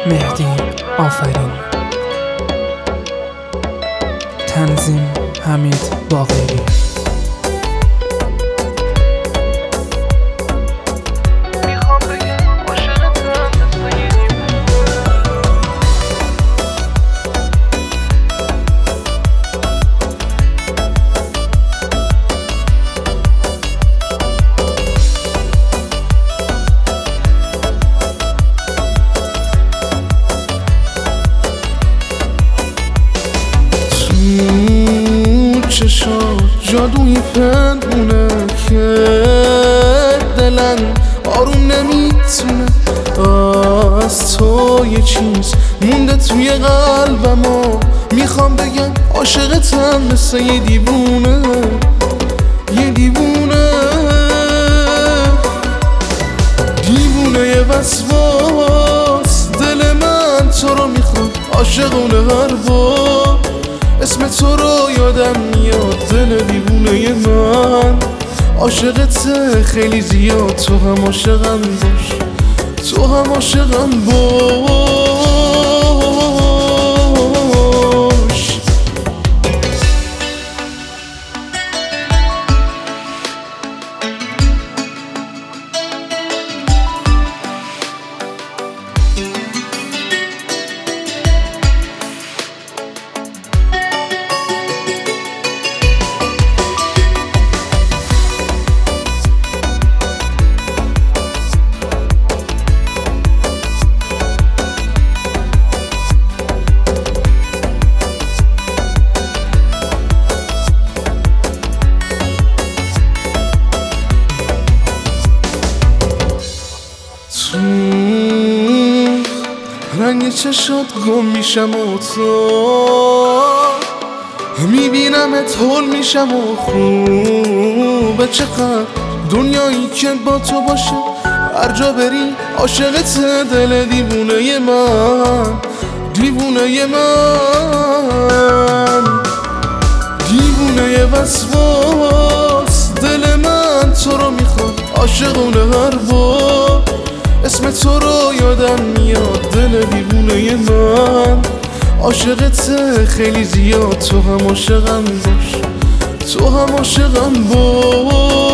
مهدی آفرین. تنظیم حمید باقری. چشات جادوی پنهونه که دلن آروم نمیتونه. از تو یه چیز مونده توی قلبم و میخوام بگم عاشقتم مثل یه دیوونه. یه دیوونه دیوونه وسواس دل من تو رو میخواد عاشقونه هر بار اسم تو رو یادم میاد. دل دیوونه من عاشقته خیلی زیاد. تو هم عاشقم باش، تو هم عاشقم باش. رنگ چشات گم میشم و تو میبینمت هول میشم و خوبه چقدر دنیایی که با تو باشه. هر جا بری عاشقت دل دیوونه من. دیوونه من دیوونه وسواس دل من تو رو میخواد عاشقونه هر بار اسم تو رو یادم میاد. دل دیوونه من عاشقته خیلی زیاد. تو هم عاشقم باش، تو هم عاشقم باش.